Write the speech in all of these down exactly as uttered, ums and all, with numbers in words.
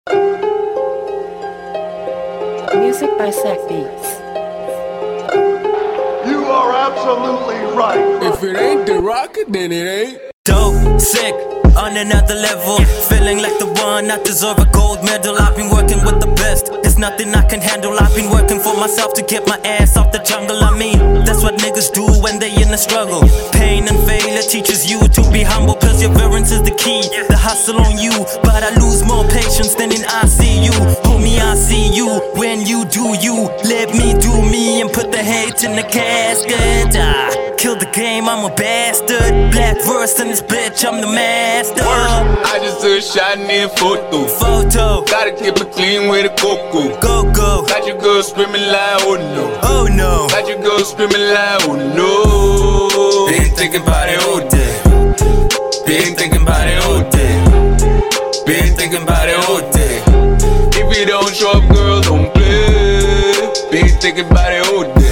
Music by Sack Beats. You are absolutely right. If it ain't the rocket, then it ain't. Dope, sick, on another level. Feeling like the one, I deserve a gold medal. I've been working with the best, there's nothing I can handle. I've been working for myself to get my ass off the jungle. I mean, that's what niggas do when they in the struggle. Pain and failure teaches you to be humble. Perseverance is the key, the hustle on you. But I lose more patience than in I C U. Homie, I see you when you do you. Let me do me and put the hate in the casket. Ah, kill the game, I'm a bastard. Black verse in this bitch, I'm the master. I just took a shot and then photo. Photo, Gotta keep it clean with a cocoa. go go. Got your girl screaming like, oh no. Oh no, Got your girl screaming like, oh no. Been thinking about it all day. Been thinking about it all day. Been thinking about it all day. If you don't show up, girl, don't play. Been thinking about it all day.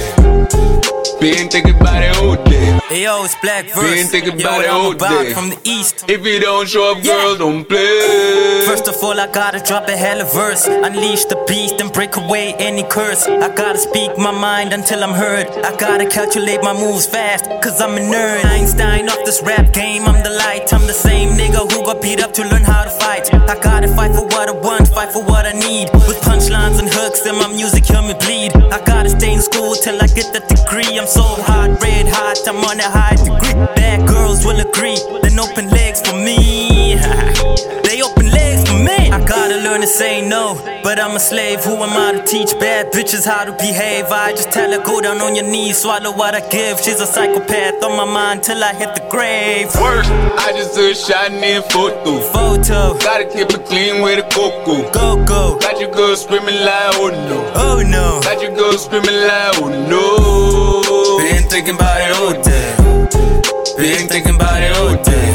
Been thinking about it all day. hey yo, it's Black verse. Been thinking Yo, about what it I'm all about day. from the east. If you don't show up, girl, Yeah. don't play. First of all, I gotta drop a hella verse. Unleash the beast and break away any curse. I gotta speak my mind until I'm heard. I gotta calculate my moves fast, cause I'm a nerd. Einstein off this rap game, I'm the light. I'm the same nigga who got beat up to learn how to fight. I gotta fight for what I want, fight for what I need. With punchlines and hooks and my music, hear me bleed. I gotta stay in school till I get that degree. I'm so hot, red hot, I'm on a high degree. Bad girls will agree, then open legs for me. They open legs for me. I gotta learn to say no, but I'm a slave. Who am I to teach bad bitches how to behave? I just tell her go down on your knees, swallow what I give. She's a psychopath on my mind till I hit the grave. Worst, I just took a shot and then photo. Photo, Gotta keep it clean with a cocoa. go go. Got your girl screaming like, oh no. Oh no, Got your girl screaming like, oh no. Been thinking about it all day. Been thinking about it all day.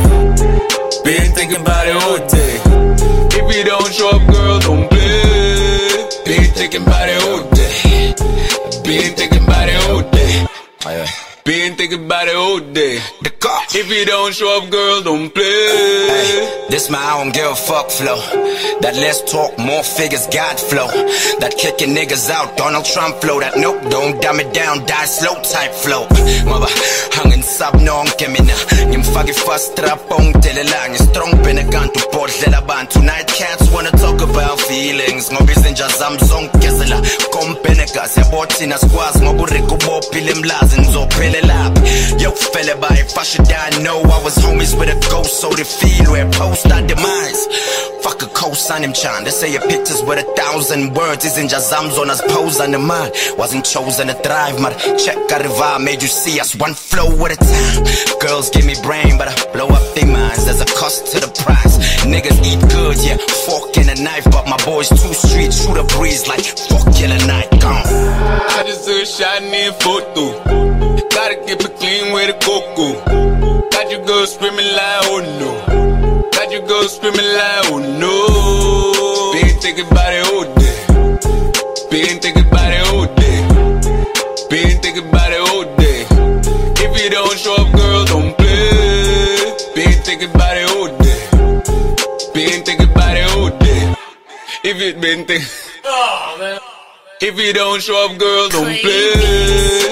Been thinking about it all day. If you don't show up, girl, don't play. Been thinking about it all day. Been thinking about it all day. Been thinking about it all day. If you don't show up, girl, don't play. Hey, this my I don't give a fuck flow. That let's talk more figures God flow. That kicking niggas out Donald Trump flow. That nope, don't dumb it down, die slow type flow. Maba hangin sab no kemina. Ngimfake fast trap on telelang. Strong penegantu podlela bantu. Tonight cats wanna talk about feelings. Ngoba izinja zam zonke zela kompeneka. Siyabothina squads ngoba ureko bophile mlazi ngizophelela. Yo fella by fashion I know I was homies with a ghost, so they feel where post our demise. Fuck a cosign him chant. They say your pictures with a thousand words. Isn't just zams on us pose on the mind. Wasn't chosen to thrive, but check out the vibe. Made you see us one flow at a time. Girls give me brain, but I blow up their minds. There's a cost to the price. Niggas eat good, yeah, fork and a knife. But my boys too street, shoot a breeze like fuck killer night. Gone. I just took a shot and then photo. Gotta keep it clean with a cocoa. Got your girl screaming like, oh no. Got your girl screaming like, oh no. Been thinking about it all day. Been thinking about it all day. Been thinking about it all day. If you don't show up, girl, don't play. Been thinking about it all day. Been thinking about it all day. If you been thinking, oh man. If you don't show up, girl, don't play.